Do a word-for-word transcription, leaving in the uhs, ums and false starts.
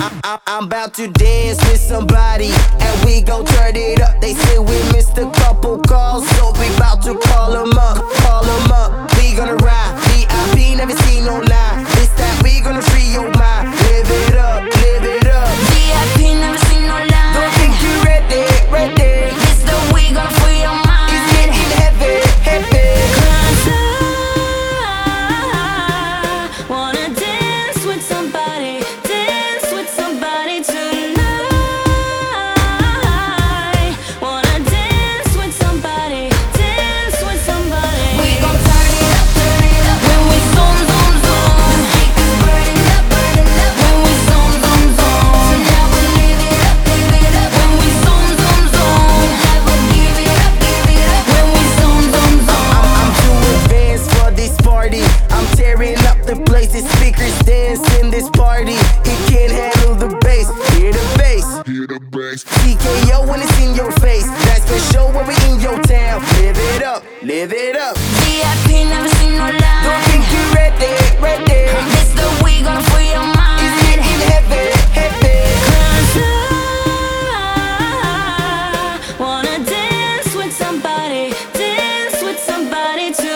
I, I'm about to dance with somebody, and we gon' turn it up. They say we missed a couple calls, so we bout to call them up, call them up. We gonna ride, V I P, never seen no lie. This that we gonna free your mind. Live it up, live it up. V I P, never seen no lie. Don't think you ready, ready. This the we gonna free your mind. It's getting heavy, heavy. Cause I wanna dance with somebody, dance with somebody tonight. Wanna dance with somebody, dance with somebody. We gon' turn it up, turn it up when we zoom, zoom, zoom. The speakers burning up, burning up when we zoom, zoom, zoom. So now we live it up, live it up when we zoom, zoom, zoom. Never give it up, give it up when we zoom, zoom, zoom. I'm too advanced for this party. I'm tearing up the place. The speakers dance in this party. It can't handle the bass. Hear the bass. Hear the bass. T K O when it's in your face. That's for sure when we in your town. Live it up, live it up. V I P, never seen no lie. Don't think you ready, ready. This the we gonna free your mind. It's getting heavy, heavy. Cause I wanna dance with somebody, dance with somebody too.